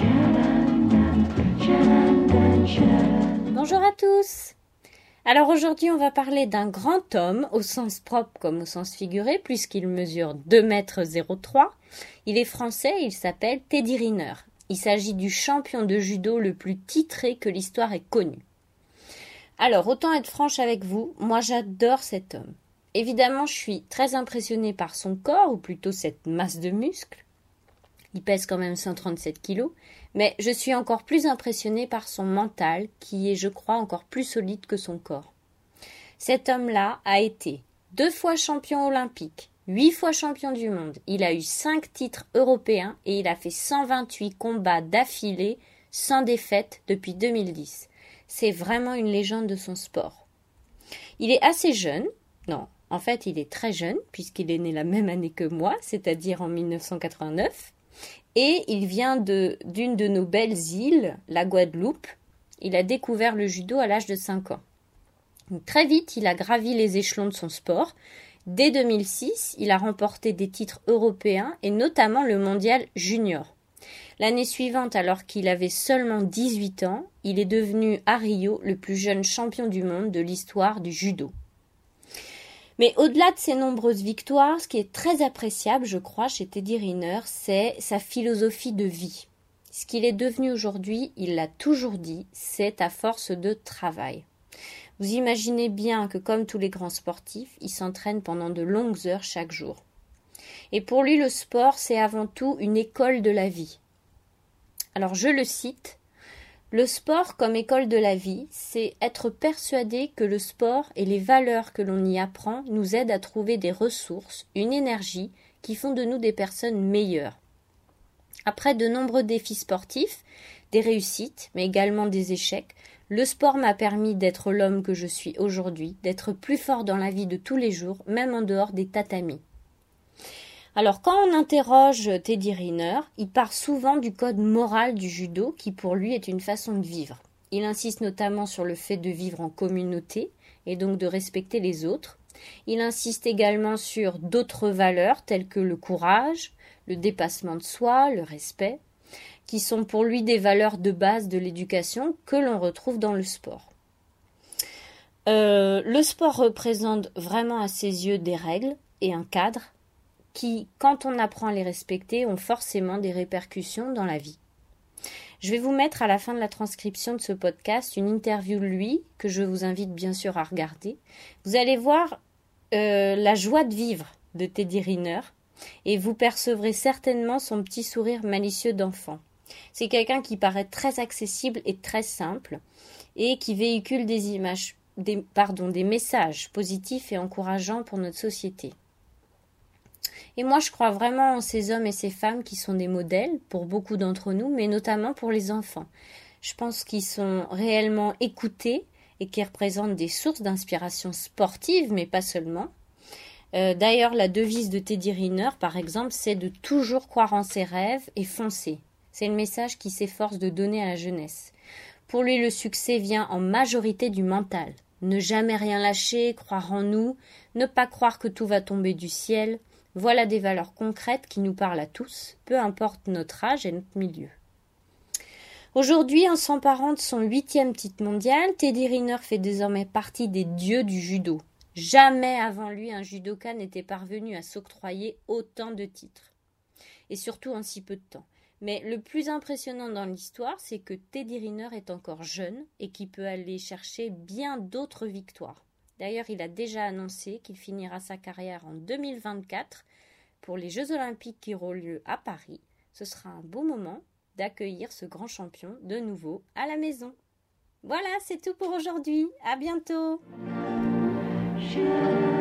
Bonjour à tous. Alors aujourd'hui on va parler d'un grand homme au sens propre comme au sens figuré puisqu'il mesure 2,03 m. Il est français et il s'appelle Teddy Riner. Il s'agit du champion de judo le plus titré que l'histoire ait connu. Alors autant être franche avec vous, moi j'adore cet homme. Évidemment je suis très impressionnée par son corps ou plutôt cette masse de muscles. Il pèse quand même 137 kilos, mais je suis encore plus impressionnée par son mental, qui est, je crois, encore plus solide que son corps. Cet homme-là a été 2 fois champion olympique, 8 fois champion du monde. Il a eu 5 titres européens et il a fait 128 combats d'affilée sans défaite depuis 2010. C'est vraiment une légende de son sport. Il est assez jeune, non, en fait il est très jeune, puisqu'il est né la même année que moi, c'est-à-dire en 1989. Et il vient d'une de nos belles îles, la Guadeloupe. Il a découvert le judo à l'âge de 5 ans. Donc, très vite, il a gravi les échelons de son sport. Dès 2006, il a remporté des titres européens et notamment le mondial junior. L'année suivante, alors qu'il avait seulement 18 ans, il est devenu à Rio le plus jeune champion du monde de l'histoire du judo. Mais au-delà de ses nombreuses victoires, ce qui est très appréciable, je crois, chez Teddy Riner, c'est sa philosophie de vie. Ce qu'il est devenu aujourd'hui, il l'a toujours dit, c'est à force de travail. Vous imaginez bien que comme tous les grands sportifs, il s'entraîne pendant de longues heures chaque jour. Et pour lui, le sport, c'est avant tout une école de la vie. Alors je le cite, « Le sport comme école de la vie, c'est être persuadé que le sport et les valeurs que l'on y apprend nous aident à trouver des ressources, une énergie qui font de nous des personnes meilleures. Après de nombreux défis sportifs, des réussites, mais également des échecs, le sport m'a permis d'être l'homme que je suis aujourd'hui, d'être plus fort dans la vie de tous les jours, même en dehors des tatamis. » Alors, quand on interroge Teddy Riner, il part souvent du code moral du judo qui pour lui est une façon de vivre. Il insiste notamment sur le fait de vivre en communauté et donc de respecter les autres. Il insiste également sur d'autres valeurs telles que le courage, le dépassement de soi, le respect, qui sont pour lui des valeurs de base de l'éducation que l'on retrouve dans le sport. Le sport représente vraiment à ses yeux des règles et un cadre qui, quand on apprend à les respecter, ont forcément des répercussions dans la vie. Je vais vous mettre à la fin de la transcription de ce podcast une interview de lui, que je vous invite bien sûr à regarder. Vous allez voir la joie de vivre de Teddy Riner et vous percevrez certainement son petit sourire malicieux d'enfant. C'est quelqu'un qui paraît très accessible et très simple et qui véhicule des messages positifs et encourageants pour notre société. Et moi, je crois vraiment en ces hommes et ces femmes qui sont des modèles pour beaucoup d'entre nous, mais notamment pour les enfants. Je pense qu'ils sont réellement écoutés et qui représentent des sources d'inspiration sportive, mais pas seulement. D'ailleurs, la devise de Teddy Riner, par exemple, c'est de toujours croire en ses rêves et foncer. C'est le message qu'il s'efforce de donner à la jeunesse. Pour lui, le succès vient en majorité du mental. Ne jamais rien lâcher, croire en nous, ne pas croire que tout va tomber du ciel. Voilà des valeurs concrètes qui nous parlent à tous, peu importe notre âge et notre milieu. Aujourd'hui, en s'emparant de son 8e titre mondial, Teddy Riner fait désormais partie des dieux du judo. Jamais avant lui, un judoka n'était parvenu à s'octroyer autant de titres. Et surtout en si peu de temps. Mais le plus impressionnant dans l'histoire, c'est que Teddy Riner est encore jeune et qu'il peut aller chercher bien d'autres victoires. D'ailleurs, il a déjà annoncé qu'il finira sa carrière en 2024 pour les Jeux Olympiques qui auront lieu à Paris. Ce sera un beau moment d'accueillir ce grand champion de nouveau à la maison. Voilà, c'est tout pour aujourd'hui. À bientôt.